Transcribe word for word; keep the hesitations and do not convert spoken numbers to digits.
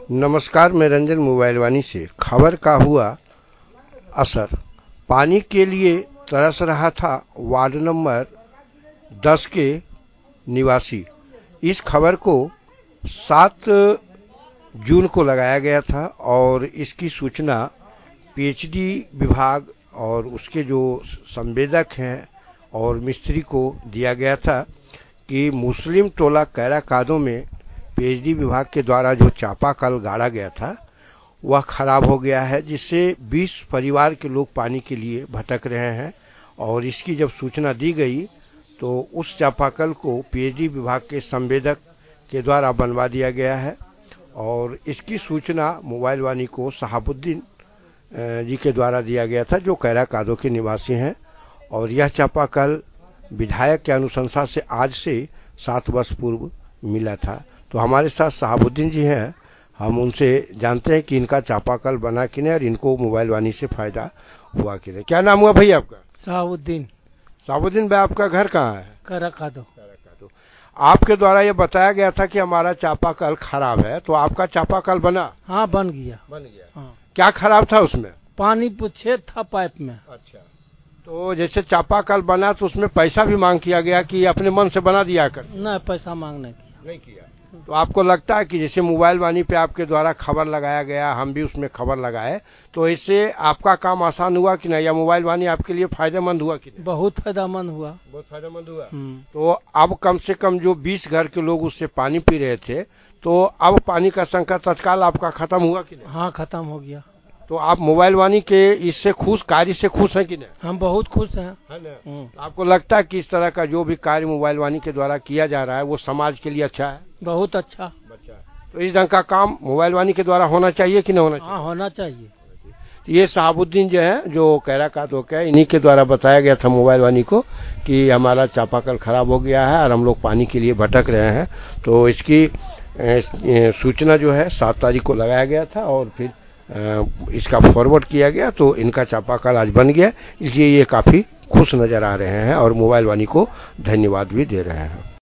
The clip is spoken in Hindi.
नमस्कार, मैं रंजन मोबाइल वाणी से। खबर का हुआ असर। पानी के लिए तरस रहा था वार्ड नंबर दस के निवासी। इस खबर को सात जून को लगाया गया था और इसकी सूचना पीएचडी विभाग और उसके जो संवेदक हैं और मिस्त्री को दिया गया था कि मुस्लिम टोला कैरा कादो में पीएचडी विभाग के द्वारा जो चापाकल गाड़ा गया था वह खराब हो गया है, जिससे बीस परिवार के लोग पानी के लिए भटक रहे हैं। और इसकी जब सूचना दी गई तो उस चापाकल को पीएचडी विभाग के संवेदक के द्वारा बनवा दिया गया है और इसकी सूचना मोबाइल वाणी को शहाबुद्दीन जी के द्वारा दिया गया था, जो कैरा कादो के निवासी हैं। और यह चापाकल विधायक के अनुशंसा से आज से सात वर्ष पूर्व मिला था। तो हमारे साथ शहाबुद्दीन जी हैं, हम उनसे जानते हैं कि इनका चापाकल बना कि नहीं और इनको मोबाइल वाणी से फायदा हुआ कि नहीं। क्या नाम हुआ भाई आपका? शहाबुद्दीन। शहाबुद्दीन भाई, आपका घर कहाँ है? कैरा कादो। आपके द्वारा ये बताया गया था कि हमारा चापाकल खराब है, तो आपका चापाकल बना? हाँ, बन गया। बन गया। हाँ। क्या खराब था उसमें? पानी छेद था पाइप में। अच्छा, तो जैसे चापाकल बना तो उसमें पैसा भी मांग किया गया कि अपने मन से बना दिया कर? नहीं, पैसा मांग नहीं किया। नहीं किया। तो आपको लगता है कि जैसे मोबाइल वाणी पे आपके द्वारा खबर लगाया गया, हम भी उसमें खबर लगाए, तो इससे आपका काम आसान हुआ कि नहीं, या मोबाइल वाणी आपके लिए फायदेमंद हुआ कि नहीं? बहुत फायदेमंद हुआ। बहुत फायदेमंद हुआ। हम्म। तो अब कम से कम जो बीस घर के लोग उससे पानी पी रहे थे, तो अब पानी का संकट तत्काल आपका खत्म हुआ कि नहीं? हाँ, खत्म हो गया। तो आप मोबाइल वाणी के इससे खुश, कार्य से खुश हैं कि नहीं? हम बहुत खुश हैं। है ना? हम्म। आपको लगता है कि इस तरह का जो भी कार्य मोबाइल वाणी के द्वारा किया जा रहा है वो समाज के लिए अच्छा है? बहुत अच्छा। तो इस ढंग का काम मोबाइल वाणी के द्वारा होना चाहिए कि नहीं होना चाहिए? हाँ, होना चाहिए। तो ये शहाबुद्दीन जो है, जो कैरा कादो का है, इन्हीं के द्वारा बताया गया था मोबाइल वाणी को कि हमारा चापाकल खराब हो गया है और हम लोग पानी के लिए भटक रहे हैं। तो इसकी सूचना जो है सात तारीख को लगाया गया था और फिर इसका फॉरवर्ड किया गया, तो इनका चापाकल आज बन गया। इसलिए ये काफ़ी खुश नज़र आ रहे हैं और मोबाइल वाणी को धन्यवाद भी दे रहे हैं।